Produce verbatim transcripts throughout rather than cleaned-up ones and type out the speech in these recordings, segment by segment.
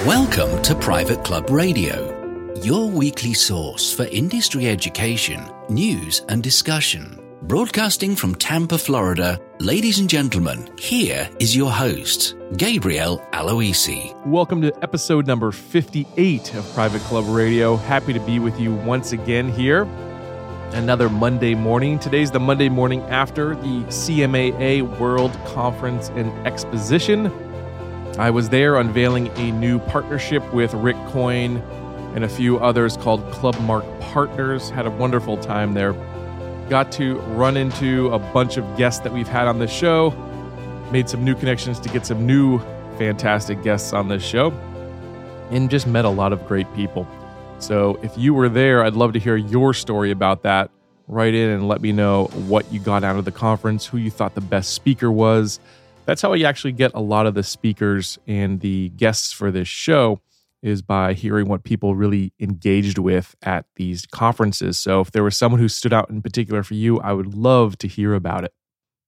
Welcome to Private Club Radio, your weekly source for industry education, news and discussion. Broadcasting from Tampa, Florida, ladies and gentlemen, here is your host, Gabriel Aloisi. Welcome to episode number fifty-eight of Private Club Radio. Happy to be with you once again here. Another Monday morning. Today's the Monday morning after the C M A A World Conference and Exposition. I was there unveiling a new partnership with Rick Coyne and a few others called Club Mark Partners. Had a wonderful time there. Got to run into a bunch of guests that we've had on the show. Made some new connections to get some new fantastic guests on this show. And just met a lot of great people. So if you were there, I'd love to hear your story about that. Write in and let me know what you got out of the conference, who you thought the best speaker was. That's how we actually get a lot of the speakers and the guests for this show, is by hearing what people really engaged with at these conferences. So if there was someone who stood out in particular for you, I would love to hear about it.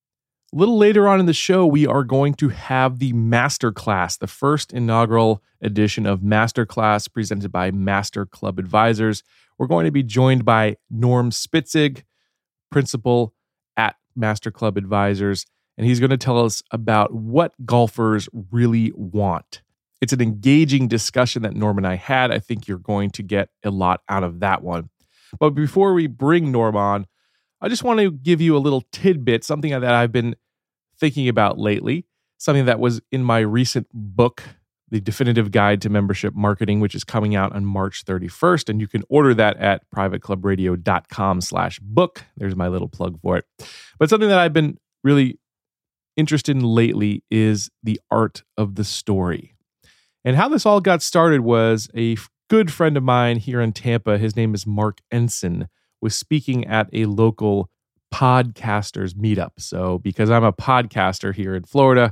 A little later on in the show, we are going to have the Masterclass, the first inaugural edition of Masterclass presented by Master Club Advisors. We're going to be joined by Norm Spitzig, principal at Master Club Advisors, and he's going to tell us about what golfers really want. It's an engaging discussion that Norm and I had. I think you're going to get a lot out of that one. But before we bring Norm on, I just want to give you a little tidbit, something that I've been thinking about lately, something that was in my recent book, The Definitive Guide to Membership Marketing, which is coming out on March thirty-first. And you can order that at privateclubradio.com slash book. There's my little plug for it. But something that I've been really interested in lately is the art of the story. And how this all got started was a good friend of mine here in Tampa, his name is Mark Ensign, was speaking at a local podcasters meetup. So because I'm a podcaster here in Florida,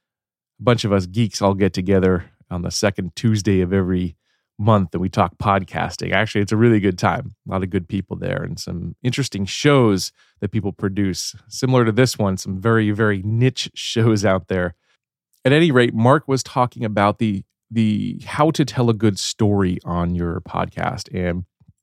a bunch of us geeks all get together on the second Tuesday of every month and we talk podcasting. Actually, it's a really good time. A lot of good people there and some interesting shows that people produce. Similar to this one, some very, very niche shows out there. At any rate, Mark was talking about the the how to tell a good story on your podcast. And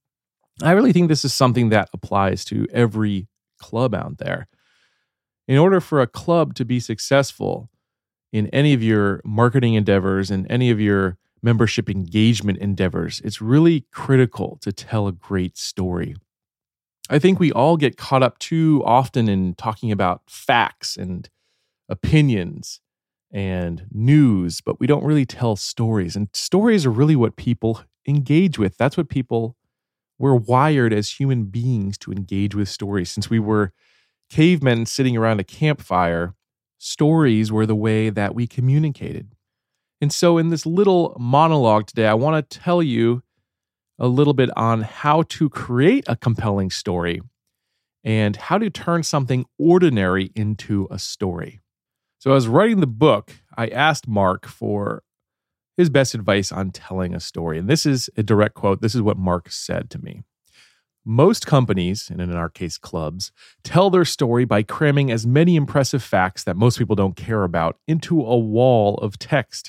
I really think this is something that applies to every club out there. In order for a club to be successful in any of your marketing endeavors and any of your membership engagement endeavors, it's really critical to tell a great story. I think we all get caught up too often in talking about facts and opinions and news, but we don't really tell stories. And stories are really what people engage with. That's what people, we're wired as human beings to engage with stories. Since we were cavemen sitting around a campfire, stories were the way that we communicated. And so in this little monologue today, I want to tell you a little bit on how to create a compelling story and how to turn something ordinary into a story. So as I was writing the book, I asked Mark for his best advice on telling a story. And this is a direct quote. This is what Mark said to me. Most companies, and in our case clubs, tell their story by cramming as many impressive facts that most people don't care about into a wall of text.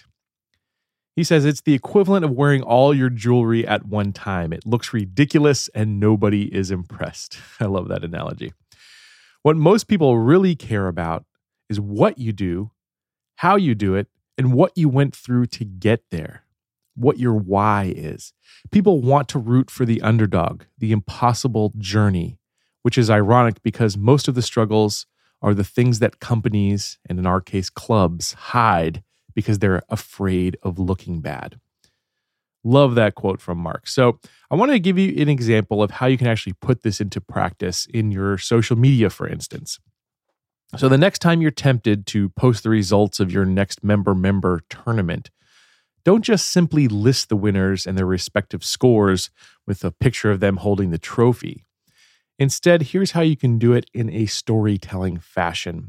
He says it's the equivalent of wearing all your jewelry at one time. It looks ridiculous and nobody is impressed. I love that analogy. What most people really care about is what you do, how you do it, and what you went through to get there, what your why is. People want to root for the underdog, the impossible journey, which is ironic because most of the struggles are the things that companies, and in our case clubs, hide because they're afraid of looking bad. Love that quote from Mark. So I want to give you an example of how you can actually put this into practice in your social media, for instance. So the next time you're tempted to post the results of your next member-member tournament, don't just simply list the winners and their respective scores with a picture of them holding the trophy. Instead, here's how you can do it in a storytelling fashion.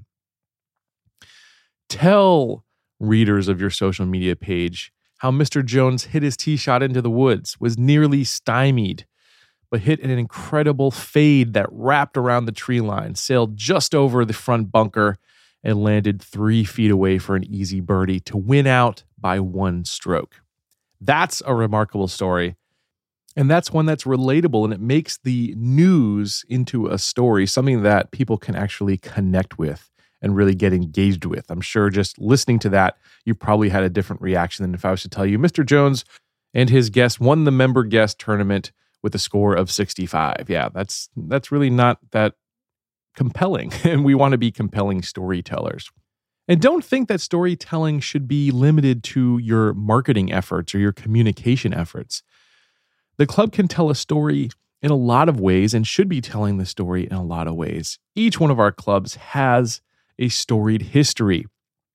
Tell readers of your social media page how Mister Jones hit his tee shot into the woods, was nearly stymied, but hit an incredible fade that wrapped around the tree line, sailed just over the front bunker, and landed three feet away for an easy birdie to win out by one stroke. That's a remarkable story. And that's one that's relatable, and it makes the news into a story, something that people can actually connect with and really get engaged with. I'm sure just listening to that, you probably had a different reaction than if I was to tell you Mister Jones and his guest won the member guest tournament with a score of sixty-five. Yeah, that's that's really not that compelling, and we want to be compelling storytellers. And don't think that storytelling should be limited to your marketing efforts or your communication efforts. The club can tell a story in a lot of ways and should be telling the story in a lot of ways. Each one of our clubs has a storied history.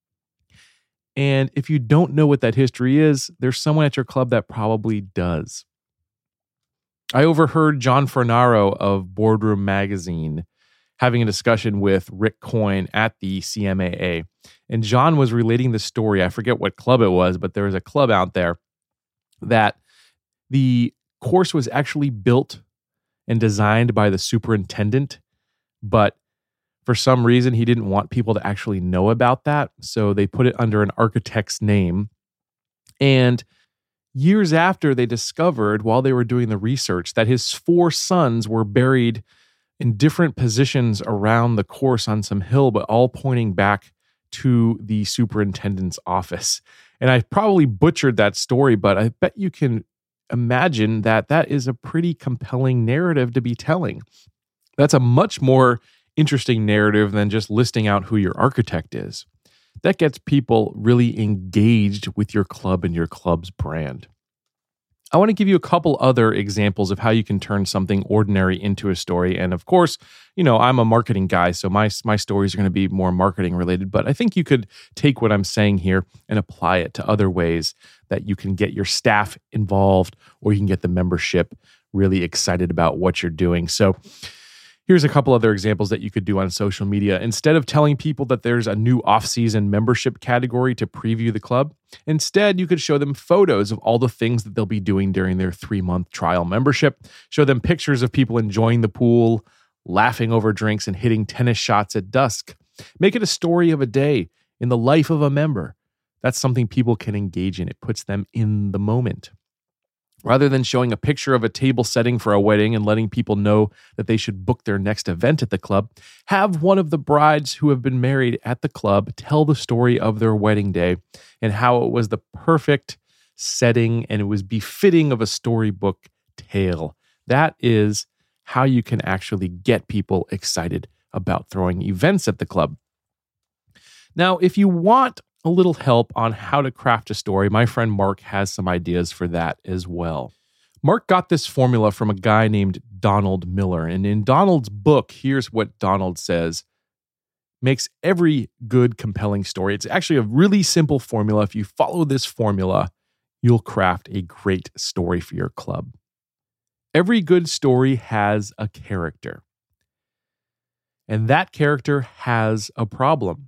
And if you don't know what that history is, there's someone at your club that probably does. I overheard John Fornaro of Boardroom Magazine having a discussion with Rick Coyne at the C M A A. And John was relating the story. I forget what club it was, but there was a club out there that the course was actually built and designed by the superintendent, but for some reason he didn't want people to actually know about that, so they put it under an architect's name. And years after, they discovered, while they were doing the research, that his four sons were buried in different positions around the course on some hill, but all pointing back to the superintendent's office. And I probably butchered that story, but I bet you can imagine that that is a pretty compelling narrative to be telling. That's a much more interesting narrative than just listing out who your architect is. That gets people really engaged with your club and your club's brand. I want to give you a couple other examples of how you can turn something ordinary into a story. And of course, you know, I'm a marketing guy, so my, my stories are going to be more marketing related, but I think you could take what I'm saying here and apply it to other ways that you can get your staff involved, or you can get the membership really excited about what you're doing. So here's a couple other examples that you could do on social media. Instead of telling people that there's a new off-season membership category to preview the club, instead you could show them photos of all the things that they'll be doing during their three-month trial membership. Show them pictures of people enjoying the pool, laughing over drinks, and hitting tennis shots at dusk. Make it a story of a day in the life of a member. That's something people can engage in. It puts them in the moment. Rather than showing a picture of a table setting for a wedding and letting people know that they should book their next event at the club, have one of the brides who have been married at the club tell the story of their wedding day and how it was the perfect setting and it was befitting of a storybook tale. That is how you can actually get people excited about throwing events at the club. Now, if you want a little help on how to craft a story, my friend Mark has some ideas for that as well. Mark got this formula from a guy named Donald Miller. And in Donald's book, here's what Donald says makes every good, compelling story. It's actually a really simple formula. If you follow this formula, you'll craft a great story for your club. Every good story has a character. And that character has a problem.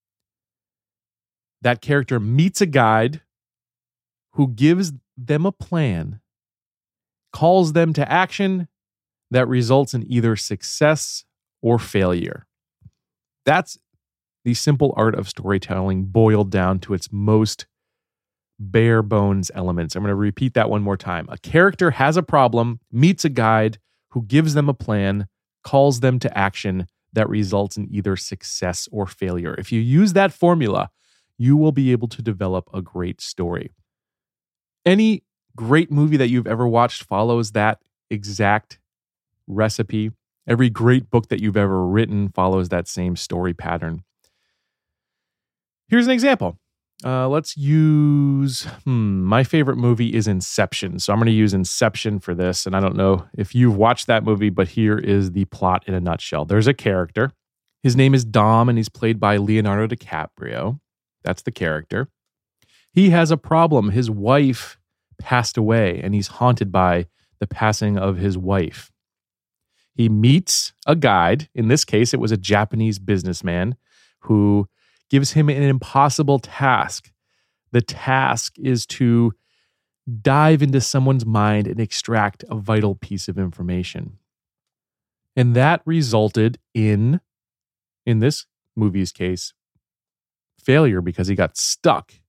That character meets a guide who gives them a plan, calls them to action that results in either success or failure. That's the simple art of storytelling boiled down to its most bare bones elements. I'm going to repeat that one more time. A character has a problem, meets a guide who gives them a plan, calls them to action that results in either success or failure. If you use that formula, you will be able to develop a great story. Any great movie that you've ever watched follows that exact recipe. Every great book that you've ever written follows that same story pattern. Here's an example. Uh, let's use, hmm, my favorite movie is Inception. So I'm going to use Inception for this. And I don't know if you've watched that movie, but here is the plot in a nutshell. There's a character. His name is Dom, and he's played by Leonardo DiCaprio. That's the character. He has a problem. His wife passed away, and he's haunted by the passing of his wife. He meets a guide. In this case, it was a Japanese businessman who gives him an impossible task. The task is to dive into someone's mind and extract a vital piece of information. And that resulted in, in this movie's case, failure because he got stuck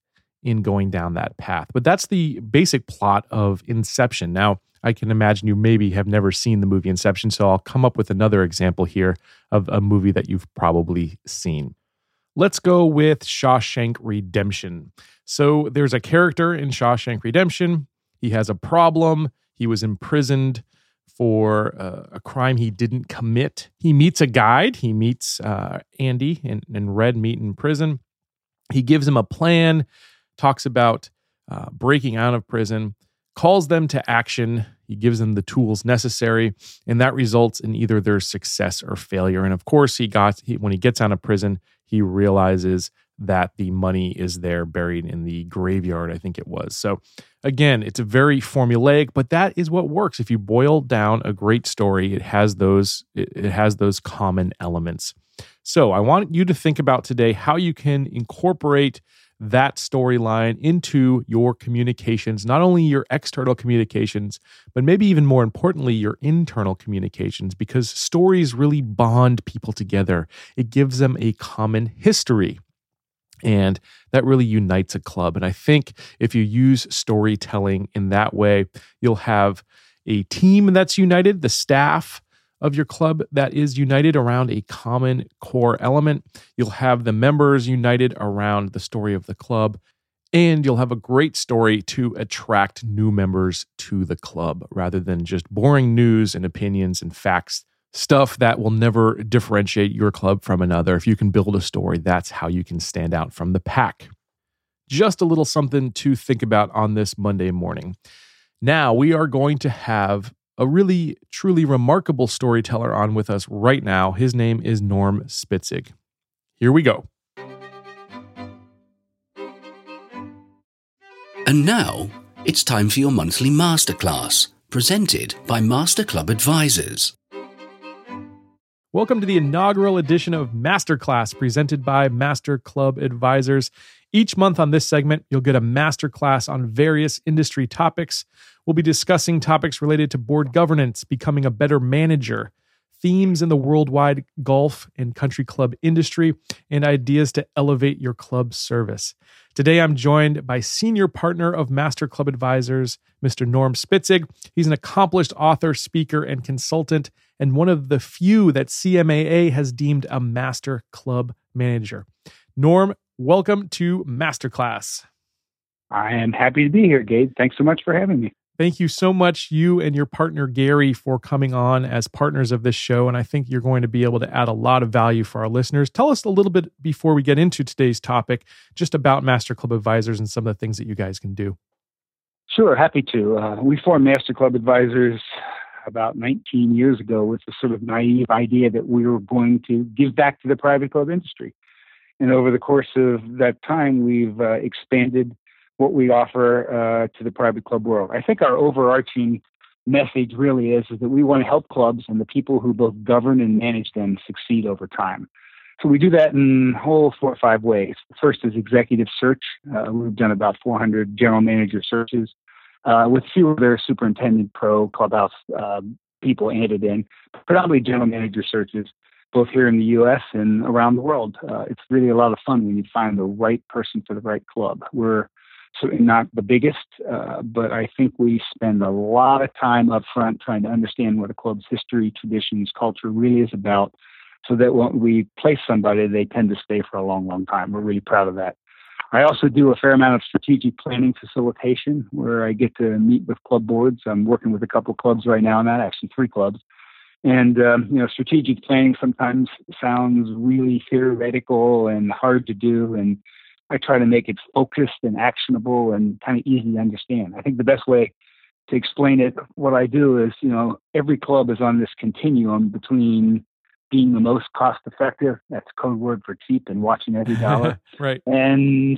in going down that path. But that's the basic plot of Inception. Now, I can imagine you maybe have never seen the movie Inception, so I'll come up with another example here of a movie that you've probably seen. Let's go with Shawshank Redemption. So there's a character in Shawshank Redemption. He has a problem. He was imprisoned for uh, a crime he didn't commit. He meets a guide. He meets uh, Andy and, and Red meet in prison. He gives him a plan, talks about uh, breaking out of prison, calls them to action. He gives them the tools necessary, and that results in either their success or failure. And of course, he got he, when he gets out of prison, he realizes that the money is there buried in the graveyard, I think it was. So again, it's a very formulaic, but that is what works. If you boil down a great story, it has those it, it has those common elements. So I want you to think about today how you can incorporate that storyline into your communications, not only your external communications, but maybe even more importantly, your internal communications, because stories really bond people together. It gives them a common history, and that really unites a club. And I think if you use storytelling in that way, you'll have a team that's united, the staff of your club that is united around a common core element. You'll have the members united around the story of the club, and you'll have a great story to attract new members to the club rather than just boring news and opinions and facts, stuff that will never differentiate your club from another. If you can build a story, that's how you can stand out from the pack. Just a little something to think about on this Monday morning. Now we are going to have a really, truly remarkable storyteller on with us right now. His name is Norm Spitzig. Here we go. And now, it's time for your monthly masterclass, presented by Master Club Advisors. Welcome to the inaugural edition of Masterclass, presented by Master Club Advisors. Each month on this segment, you'll get a masterclass on various industry topics. We'll be discussing topics related to board governance, becoming a better manager, themes in the worldwide golf and country club industry, and ideas to elevate your club's service. Today, I'm joined by senior partner of Master Club Advisors, Mister Norm Spitzig. He's an accomplished author, speaker, and consultant, and one of the few that C M A A has deemed a master club manager. Norm, welcome to Masterclass. I am happy to be here, Gabe. Thanks so much for having me. Thank you so much, you and your partner, Gary, for coming on as partners of this show. And I think you're going to be able to add a lot of value for our listeners. Tell us a little bit before we get into today's topic, just about Master Club Advisors and some of the things that you guys can do. Sure, happy to. Uh, we formed Master Club Advisors about nineteen years ago with the sort of naive idea that we were going to give back to the private club industry. And over the course of that time, we've uh, expanded what we offer uh, to the private club world. I think our overarching message really is, is that we want to help clubs and the people who both govern and manage them succeed over time. So we do that in whole four or five ways. The first is executive search. Uh, we've done about four hundred general manager searches uh, with a few other superintendent pro clubhouse uh, people added in, predominantly general manager searches, both here in the U S and around the world. Uh, it's really a lot of fun when you find the right person for the right club. We're certainly not the biggest, uh, but I think we spend a lot of time up front trying to understand what a club's history, traditions, culture really is about, so that when we place somebody, they tend to stay for a long, long time. We're really proud of that. I also do a fair amount of strategic planning facilitation, where I get to meet with club boards. I'm working with a couple of clubs right now, not actually three clubs. And, um, you know, strategic planning sometimes sounds really theoretical and hard to do. And I try to make it focused and actionable and kind of easy to understand. I think the best way to explain it, what I do is, you know, every club is on this continuum between being the most cost effective, that's code word for cheap and watching every dollar, right, and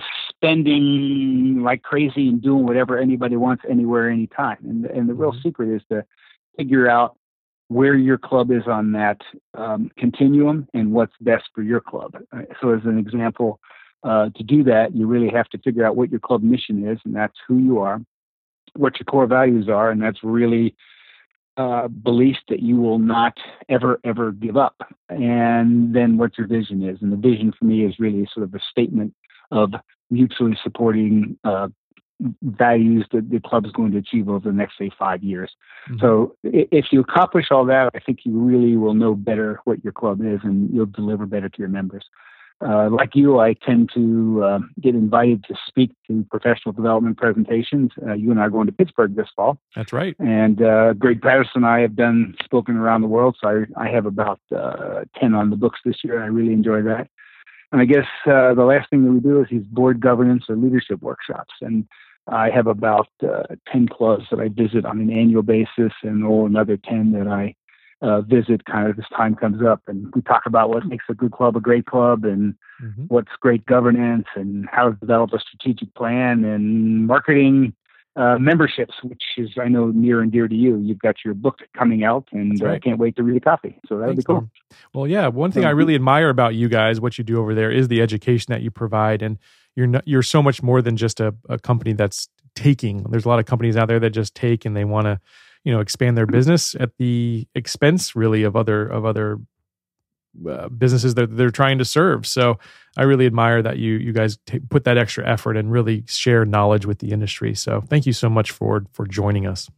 spending like crazy and doing whatever anybody wants anywhere, anytime. And, and the real mm-hmm. secret is to figure out where your club is on that um, continuum and what's best for your club. So as an example, Uh, to do that, you really have to figure out what your club mission is, and that's who you are, what your core values are, and that's really uh, beliefs that you will not ever, ever give up. And then what your vision is. And the vision for me is really sort of a statement of mutually supporting uh, values that the club is going to achieve over the next, say, five years. Mm-hmm. So if you accomplish all that, I think you really will know better what your club is and you'll deliver better to your members. Uh, like you, I tend to uh, get invited to speak to professional development presentations. Uh, you and I are going to Pittsburgh this fall. That's right. And uh, Greg Patterson and I have done spoken around the world. So I, I have about uh, ten on the books this year. I really enjoy that. And I guess uh, the last thing that we do is these board governance or leadership workshops. And I have about uh, ten clubs that I visit on an annual basis and oh, another ten that I uh, visit kind of as time comes up. And we talk about what makes a good club a great club and mm-hmm. what's great governance and how to develop a strategic plan and marketing uh, memberships, which is, I know, near and dear to you. You've got your book coming out and I right. uh, can't wait to read a copy. So that'll be cool. Tom. Well, yeah, one thing I really admire about you guys, what you do over there, is the education that you provide. And You're not, you're so much more than just a, a company that's taking. There's a lot of companies out there that just take and they want to, you know, expand their business at the expense really of other of other uh, businesses that they're trying to serve. So I really admire that you you guys t- put that extra effort and really share knowledge with the industry. So thank you so much for for joining us.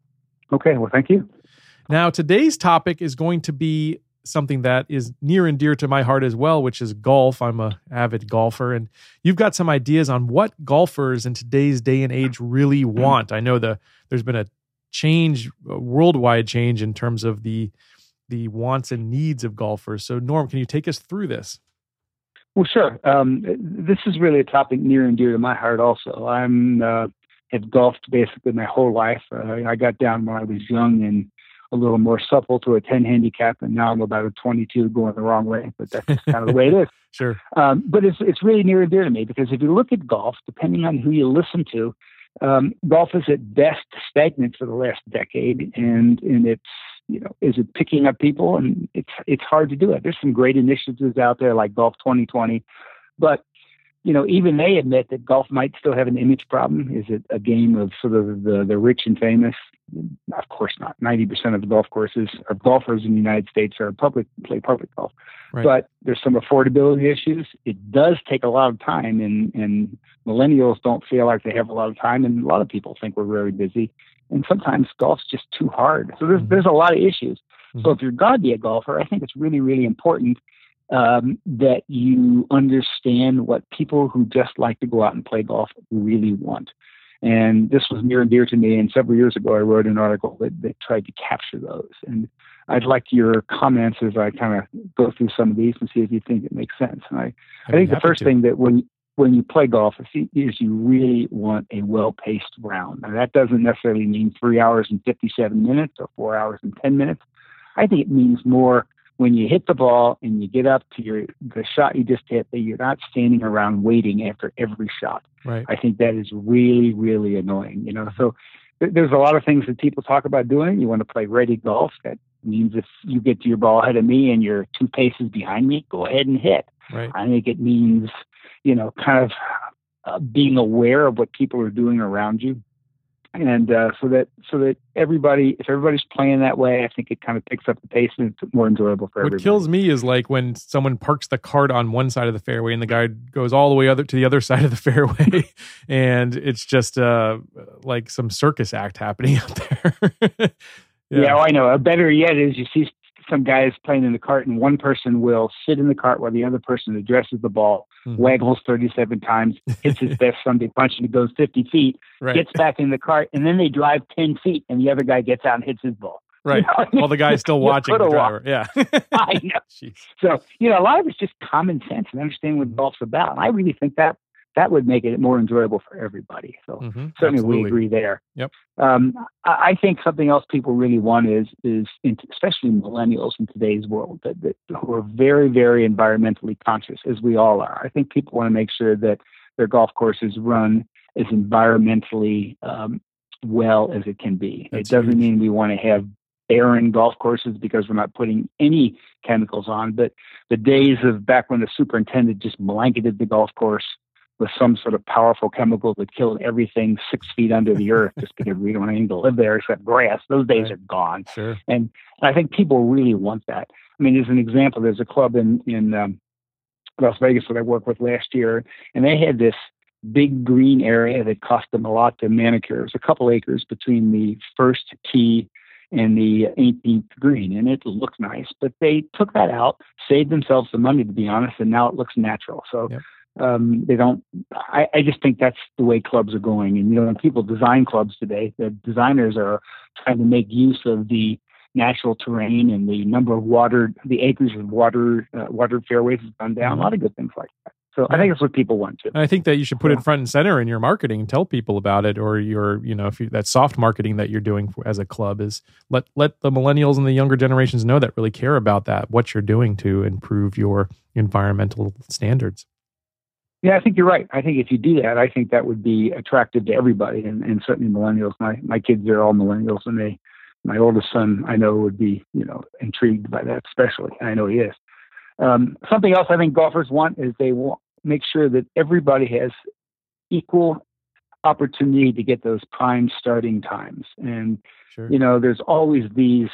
Okay, well, thank you. Now today's topic is going to be something that is near and dear to my heart as well, which is golf. I'm a avid golfer, and you've got some ideas on what golfers in today's day and age really want. I know the there's been a change, a worldwide change in terms of the the wants and needs of golfers. So, Norm, can you take us through this? Well, sure. Um, this is really a topic near and dear to my heart. Also, I'm uh, have golfed basically my whole life. Uh, I got down when I was young and a little more supple to a ten handicap, and now I'm about a twenty-two going the wrong way, but that's kind of the way it is. Sure. Um, but it's it's really near and dear to me because if you look at golf, depending on who you listen to, um, golf is at best stagnant for the last decade, and and it's you know is it picking up people, and it's it's hard to do it. There's some great initiatives out there like Golf twenty twenty, but you know, even they admit that golf might still have an image problem. Is it a game of sort of the, the rich and famous? Of course not. ninety percent of the golf courses of golfers in the United States are public, play public golf. Right. But there's some affordability issues. It does take a lot of time, and, and millennials don't feel like they have a lot of time, and a lot of people think we're very busy. And sometimes golf's just too hard. So there's, mm-hmm. there's a lot of issues. Mm-hmm. So if you're going to be a golfer, I think it's really, really important Um, that you understand what people who just like to go out and play golf really want. And this was near and dear to me. And several years ago, I wrote an article that, that tried to capture those. And I'd like your comments as I kind of go through some of these and see if you think it makes sense. And I, I think the first to. thing that when when you play golf is, is you really want a well-paced round. Now, that doesn't necessarily mean three hours and fifty-seven minutes or four hours and ten minutes. I think it means more when you hit the ball and you get up to your the shot you just hit, that you're not standing around waiting after every shot. Right. I think that is really, really annoying. You know, so th- there's a lot of things that people talk about doing. You want to play ready golf. That means if you get to your ball ahead of me and you're two paces behind me, go ahead and hit. Right. I think it means, you know, kind of uh, being aware of what people are doing around you. And uh, so that so that everybody, if everybody's playing that way, I think it kind of picks up the pace and it's more enjoyable for everybody. What kills me is like when someone parks the cart on one side of the fairway and the guy goes all the way other to the other side of the fairway, and it's just uh, like some circus act happening out there. yeah, yeah well, I know. Better yet is you see some guys playing in the cart, and one person will sit in the cart while the other person addresses the ball, mm-hmm. waggles thirty-seven times, hits his best Sunday punch, and it goes fifty feet, right. gets back in the cart, and then they drive ten feet, and the other guy gets out and hits his ball. Right. You know? While the guy's still watching the driver. Yeah. I know. Jeez. So, you know, a lot of it's just common sense and understanding what golf's about. And I really think that that would make it more enjoyable for everybody. So mm-hmm. certainly Absolutely. we agree there. Yep. Um, I, I think something else people really want is, is in, especially millennials in today's world, that, that who are very, very environmentally conscious, as we all are. I think people want to make sure that their golf courses run as environmentally um, well as it can be. That's it doesn't huge. mean we want to have barren golf courses because we're not putting any chemicals on, but the days of back when the superintendent just blanketed the golf course with some sort of powerful chemical that killed everything six feet under the earth just because we don't need to live there except grass. Those days right. are gone. Sure. And I think people really want that. I mean, as an example, there's a club in, in um, Las Vegas that I worked with last year, and they had this big green area that cost them a lot to manicure. It was a couple acres between the first tee and the eighteenth green, and it looked nice. But they took that out, saved themselves some money, to be honest, and now it looks natural. So yep. um, they don't. I, I just think that's the way clubs are going. And you know, when people design clubs today, the designers are trying to make use of the natural terrain and the number of water, the acres of water, uh, watered fairways has gone down. Mm-hmm. A lot of good things like that. So yeah. I think that's what people want to. And I think that you should put yeah. it front and center in your marketing and tell people about it, or your, you know, if you, that soft marketing that you're doing for, as a club is let let the millennials and the younger generations know that really care about that, what you're doing to improve your environmental standards. Yeah, I think you're right. I think if you do that, I think that would be attractive to everybody, and, and certainly millennials. My my kids are all millennials, and they, my oldest son, I know, would be, you know, intrigued by that, especially. I know he is. Um, something else I think golfers want is they want make sure that everybody has equal opportunity to get those prime starting times. And, sure. you know, there's always these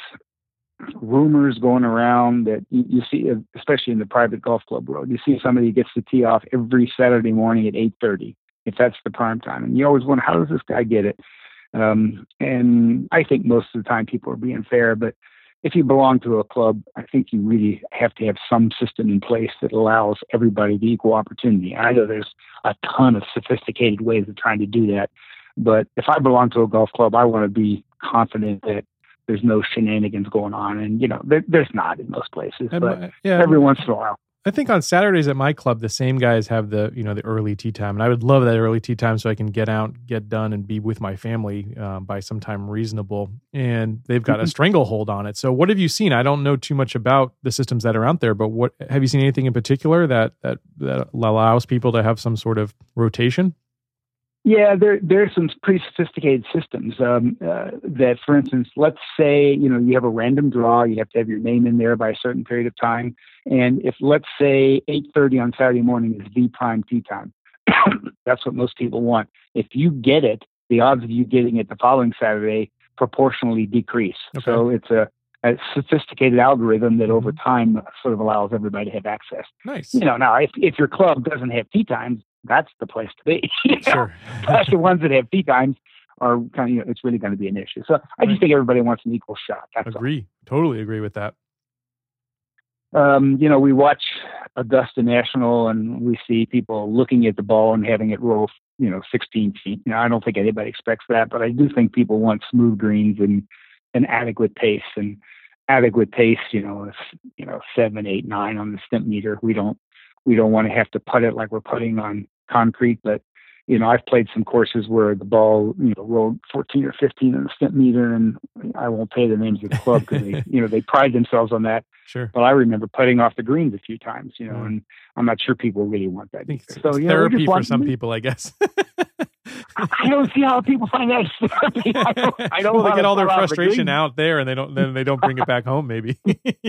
rumors going around that you, you see, especially in the private golf club world, you see somebody gets to tee off every Saturday morning at eight thirty, if that's the prime time. And you always wonder, how does this guy get it? Um, and I think most of the time people are being fair, but if you belong to a club, I think you really have to have some system in place that allows everybody the equal opportunity. I know there's a ton of sophisticated ways of trying to do that, but if I belong to a golf club, I want to be confident that there's no shenanigans going on. And, you know, there, there's not in most places, and but my, yeah, every once in a while. I think on Saturdays at my club, the same guys have the, you know, the early tee time. And I would love that early tee time so I can get out, get done, and be with my family um, by some time reasonable. And they've got a stranglehold on it. So what have you seen? I don't know too much about the systems that are out there, but what have you seen anything in particular that that, that allows people to have some sort of rotation? Yeah, there there's some pretty sophisticated systems um, uh, that, for instance, let's say, you know, you have a random draw, you have to have your name in there by a certain period of time. And if, let's say, eight thirty on Saturday morning is the prime tee time, that's what most people want. If you get it, the odds of you getting it the following Saturday proportionally decrease. Okay. So it's a, a sophisticated algorithm that over time sort of allows everybody to have access. Nice. You know, now, if, if your club doesn't have tee times, that's the place to be. You know? Sure. That's the ones that have tee times are kind of, you know, it's really going to be an issue. So I just think everybody wants an equal shot. That's agree. all. Totally agree with that. Um, you know, we watch Augusta National and we see people looking at the ball and having it roll, you know, sixteen feet. You know, I don't think anybody expects that, but I do think people want smooth greens and an adequate pace. And adequate pace, you know, is, you know, seven, eight, nine on the stimp meter. We don't, we don't want to have to putt it like we're putting on concrete, but you know, I've played some courses where the ball, you know, rolled fourteen or fifteen on the stimp meter, and I won't say the names of the club because they, you know, they pride themselves on that. Sure. But I remember putting off the greens a few times, you know, mm. and I'm not sure people really want that. I think it's, so, it's you therapy know, for some people, I guess. I don't see how people find that therapy. I don't, I don't well, they get all their frustration the out there, and they don't. Then they don't bring it back home. Maybe.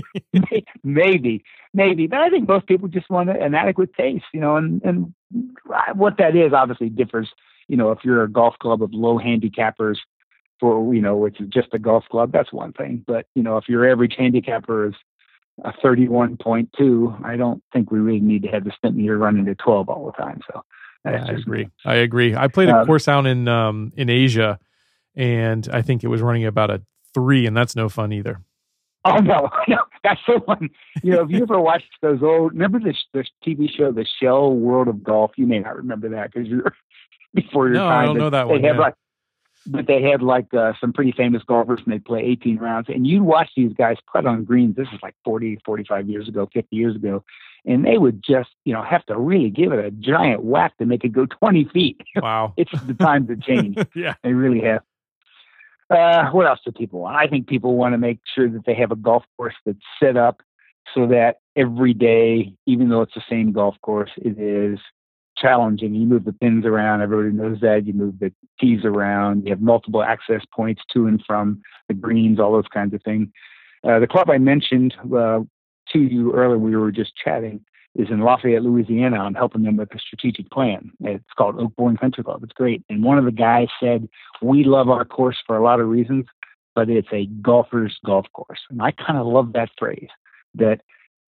maybe, maybe, but I think most people just want an adequate pace, you know, and and what that is obviously differs. You know, if you're a golf club of low handicappers, for you know, which is just a golf club, that's one thing. But you know, if your average handicapper is a thirty-one point two, I don't think we really need to have the stimp meter running to twelve all the time. So. Yeah, I agree. Me. I agree. I played a um, course out in um, in Asia, and I think it was running about a three, and that's no fun either. Oh no, no, that's the one. You know, if you ever watched those old, remember this this T V show, The Shell World of Golf? You may not remember that because you're before your no, time. I don't know that one. Had yeah. like, but they had like uh, some pretty famous golfers, and they play eighteen rounds. And you watch these guys putt on greens. This is like forty, forty-five years ago, fifty years ago. And they would just, you know, have to really give it a giant whack to make it go twenty feet. Wow. It's the time to change. Yeah. They really have. Uh, what else do people want? I think people want to make sure that they have a golf course that's set up so that every day, even though it's the same golf course, it is challenging. You move the pins around. Everybody knows that. You move the tees around. You have multiple access points to and from the greens, all those kinds of things. Uh, the club I mentioned, uh, to you earlier, we were just chatting, is in Lafayette, Louisiana. I'm helping them with a strategic plan. It's called Oak Bourne Country Club. It's great. And one of the guys said, we love our course for a lot of reasons, but it's a golfer's golf course. And I kind of love that phrase, that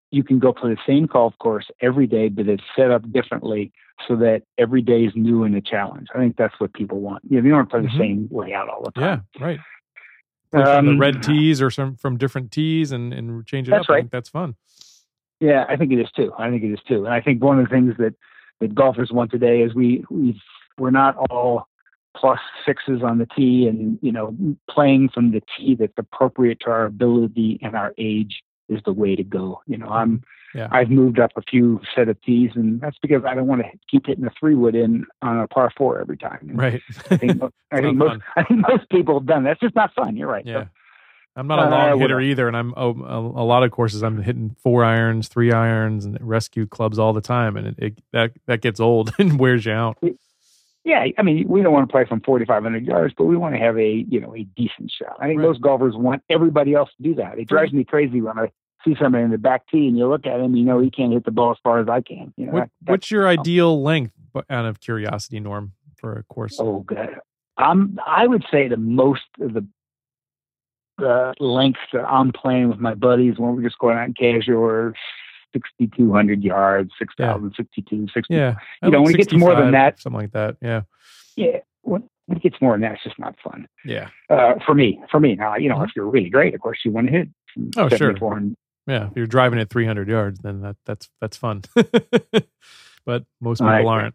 you can go play the same golf course every day, but it's set up differently so that every day is new and a challenge. I think that's what people want. You know, you don't want to play mm-hmm. the same layout all the time. Yeah, right. Play from the Um, red tees or some from different tees and, and change it that's up. Right. I think that's fun. Yeah, I think it is too. I think it is too. And I think one of the things that, that golfers want today is we we we're not all plus sixes on the tee and, you know, playing from the tee that's appropriate to our ability and our age is the way to go. You know, I'm yeah. I've moved up a few set of tees, and that's because I don't want to keep hitting a three wood in on a par four every time. And right. I think, I think most fun. I think most people have done that. It's just not fun. You're right. Yeah. So, I'm not a long uh, hitter either, and I'm oh, a, a lot of courses I'm hitting four irons, three irons, and rescue clubs all the time, and it, it that that gets old and wears you out. Yeah, I mean, we don't want to play from forty-five hundred yards, but we want to have a you know a decent shot. I think right. most golfers want everybody else to do that. It drives me crazy when I see somebody in the back tee and you look at him, you know, he can't hit the ball as far as I can. You know, what, that, what's your ideal length, out of curiosity, Norm, for a course? Oh, good. Um, I would say the most of the the lengths that I'm playing with my buddies when we're just going out and casual are sixty-two hundred yards, six thousand, yeah. sixty-two, sixty. Yeah. You know, when it gets more than that, something like that. Yeah. Yeah. When it gets more than that, it's just not fun. Yeah. Uh, for me, for me now, you know, mm-hmm. if you're really great, of course you want to hit. Oh, sure. Yeah. If you're driving at three hundred yards, then that, that's, that's fun. But most people right. aren't.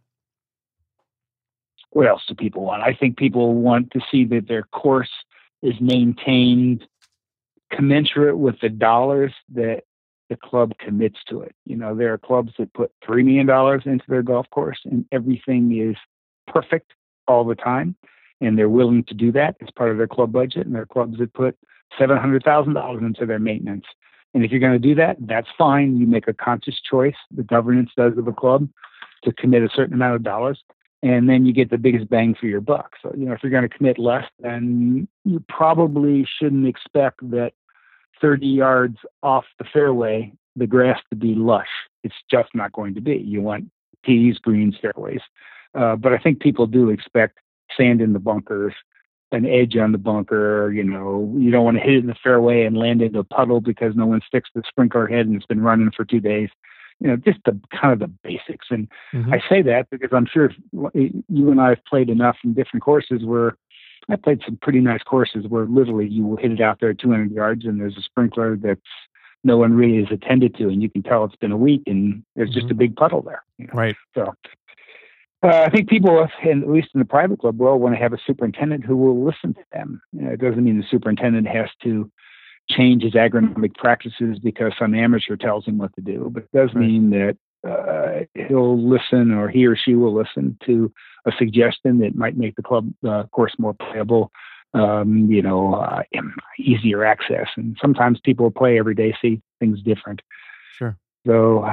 What else do people want? I think people want to see that their course is maintained commensurate with the dollars that the club commits to it. You know, there are clubs that put three million dollars into their golf course and everything is perfect all the time. And they're willing to do that as part of their club budget. And there are clubs that put seven hundred thousand dollars into their maintenance. And if you're going to do that, that's fine. You make a conscious choice, the governance does of a club, to commit a certain amount of dollars. And then you get the biggest bang for your buck. So, you know, if you're going to commit less, then you probably shouldn't expect that thirty yards off the fairway, the grass to be lush. It's just not going to be. You want tees, greens, fairways. Uh, but I think people do expect sand in the bunkers, an edge on the bunker. You know, you don't want to hit it in the fairway and land into a puddle because no one sticks the sprinkler head and it's been running for two days. You know, just the kind of the basics. And mm-hmm. I say that because I'm sure you and I have played enough in different courses where I played some pretty nice courses where literally you will hit it out there at two hundred yards and there's a sprinkler that's no one really has attended to, and you can tell it's been a week and there's mm-hmm. just a big puddle there. You know? Right. So uh, I think people, and at least in the private club world, want to have a superintendent who will listen to them. You know, it doesn't mean the superintendent has to change his agronomic practices because some amateur tells him what to do, but it does right. mean that uh, he'll listen, or he or she will listen to a suggestion that might make the club uh, course more playable, um, you know, uh, easier access. And sometimes people play every day, see things different. Sure. So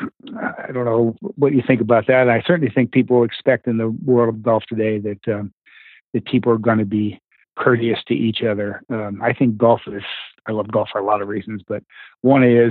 I don't know what you think about that. I certainly think people expect in the world of golf today that um, that people are going to be courteous to each other. Um, I think golf is, I love golf for a lot of reasons, but one is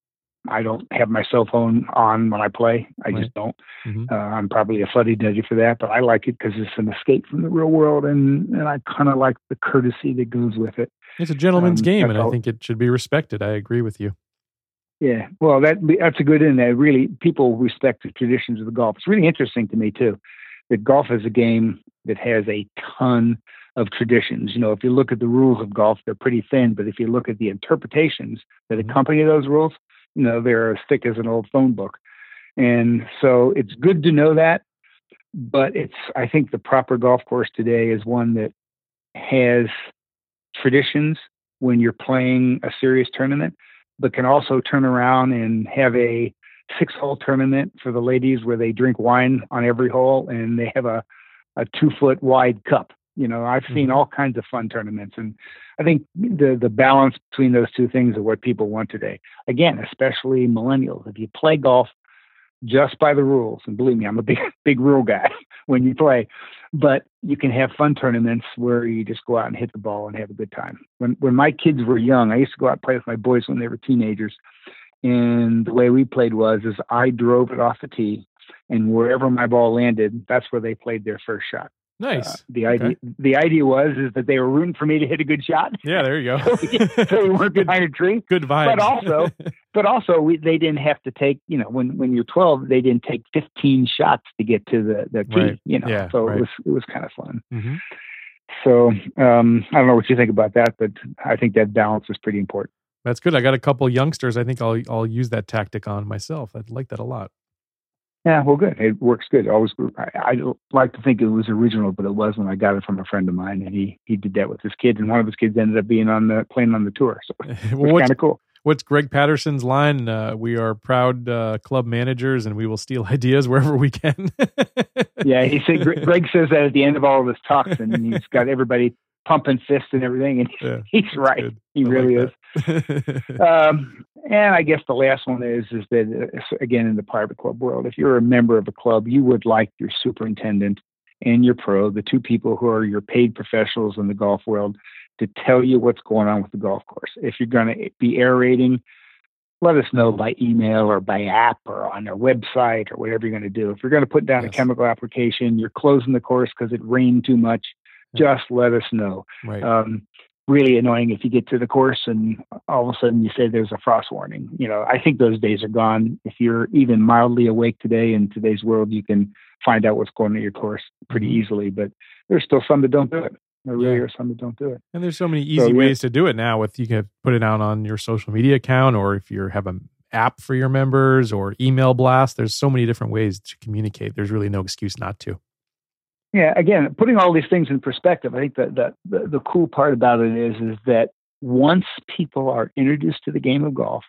I don't have my cell phone on when I play. I right. just don't. Mm-hmm. Uh, I'm probably a fuddy-duddy for that, but I like it because it's an escape from the real world, and, and I kind of like the courtesy that goes with it. It's a gentleman's um, game, and all. I think it should be respected. I agree with you. Yeah, well, that that's a good in there. Really, people respect the traditions of the golf. It's really interesting to me, too, that golf is a game that has a ton of traditions. You know, if you look at the rules of golf, they're pretty thin, but if you look at the interpretations that accompany those rules, you know, they're as thick as an old phone book. And so it's good to know that, but it's, I think the proper golf course today is one that has traditions when you're playing a serious tournament, but can also turn around and have a six hole tournament for the ladies where they drink wine on every hole and they have a, a two foot wide cup. You know, I've seen mm-hmm. all kinds of fun tournaments, and I think the the balance between those two things are what people want today. Again, especially millennials. If you play golf just by the rules, and believe me, I'm a big big rule guy when you play, but you can have fun tournaments where you just go out and hit the ball and have a good time. When when my kids were young, I used to go out and play with my boys when they were teenagers, and the way we played was is I drove it off the tee, and wherever my ball landed, that's where they played their first shot. Nice. Uh, the idea, okay. the idea was is that they were rooting for me to hit a good shot. Yeah, there you go. so, we, so we weren't behind a tree. Good vibes. But also, but also, we, they didn't have to take. You know, when, when you're twelve, they didn't take fifteen shots to get to the the tee. Right. You know, yeah, so right. it was it was kind of fun. Mm-hmm. So um, I don't know what you think about that, but I think that balance is pretty important. That's good. I got a couple youngsters. I think I'll I'll use that tactic on myself. I'd like that a lot. Yeah, well, good. It works good. Always, I, I like to think it was original, but it wasn't. I got it from a friend of mine, and he he did that with his kids, and one of his kids ended up being on the playing on the tour. So it was well, kind of cool. What's Greg Patterson's line? Uh, we are proud uh, club managers, and we will steal ideas wherever we can. Yeah, he said. Greg says that at the end of all of his talks, and he's got everybody pumping fists and everything, and yeah, he's right. Good. He I really like is. um, and I guess the last one is is that uh, again in the private club world, if you're a member of a club, you would like your superintendent and your pro, the two people who are your paid professionals in the golf world, to tell you what's going on with the golf course. If you're going to be aerating, let us know by email or by app or on their website or whatever you're going to do. If you're going to put down yes. a chemical application, you're closing the course because it rained too much, yeah. just let us know. Right. Um, really annoying if you get to the course and all of a sudden you say there's a frost warning. You know, I think those days are gone. If you're even mildly awake today in today's world, you can find out what's going on in your course pretty mm-hmm. easily, but there's still some that don't do it. There really yeah. are some that don't do it. And there's so many easy so, ways yeah. to do it now. With you can put it out on your social media account, or if you have an app for your members or email blast, there's so many different ways to communicate. There's really no excuse not to. Yeah, again, putting all these things in perspective, I think that the, the, the cool part about it is, is that once people are introduced to the game of golf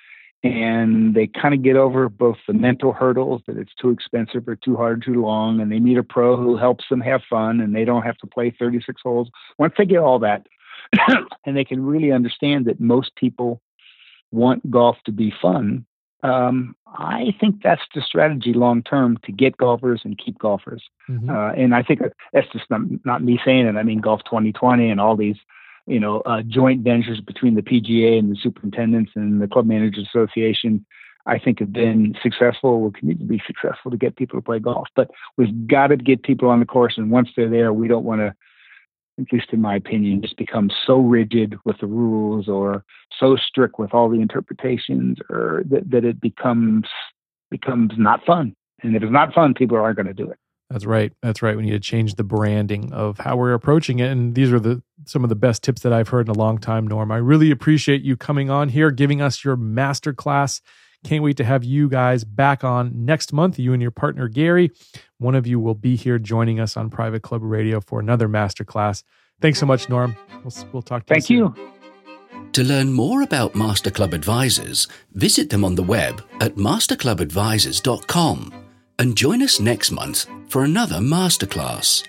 and they kind of get over both the mental hurdles that it's too expensive or too hard, too long, and they meet a pro who helps them have fun and they don't have to play thirty-six holes. Once they get all that and they can really understand that most people want golf to be fun, Um, I think that's the strategy long term to get golfers and keep golfers. Mm-hmm. Uh, and I think that's just not, not me saying it. I mean, Golf twenty twenty and all these, you know, uh, joint ventures between the P G A and the superintendents and the Club Managers Association, I think have been successful, will continue to be successful to get people to play golf. But we've got to get people on the course. And once they're there, we don't want to, at least in my opinion, just become so rigid with the rules or so strict with all the interpretations, or that, that it becomes becomes not fun. And if it's not fun, people aren't going to do it. That's right. That's right. We need to change the branding of how we're approaching it. And these are the some of the best tips that I've heard in a long time, Norm. I really appreciate you coming on here, giving us your masterclass. Can't wait to have you guys back on next month, you and your partner, Gary. One of you will be here joining us on Private Club Radio for another masterclass. Thanks so much, Norm. We'll, we'll talk to Thank you soon. Thank you. To learn more about Master Club Advisors, visit them on the web at master club advisors dot com and join us next month for another masterclass.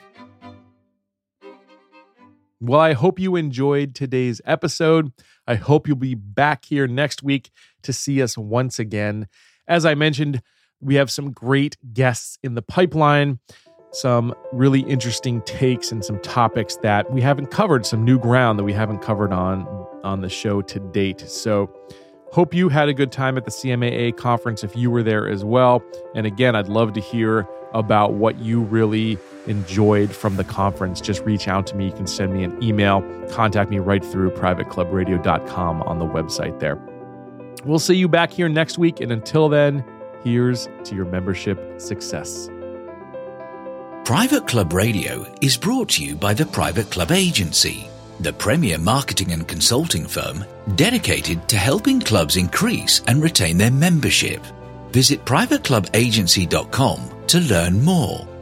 Well, I hope you enjoyed today's episode. I hope you'll be back here next week to see us once again. As I mentioned, we have some great guests in the pipeline, some really interesting takes and some topics that we haven't covered, some new ground that we haven't covered on, on the show to date. So hope you had a good time at the C M A A conference if you were there as well. And again, I'd love to hear about what you really enjoyed from the conference. Just reach out to me. You can send me an email, contact me right through private club radio dot com on the website there. We'll see you back here next week. And until then, here's to your membership success. Private Club Radio is brought to you by the Private Club Agency, the premier marketing and consulting firm dedicated to helping clubs increase and retain their membership. Visit private club agency dot com to learn more.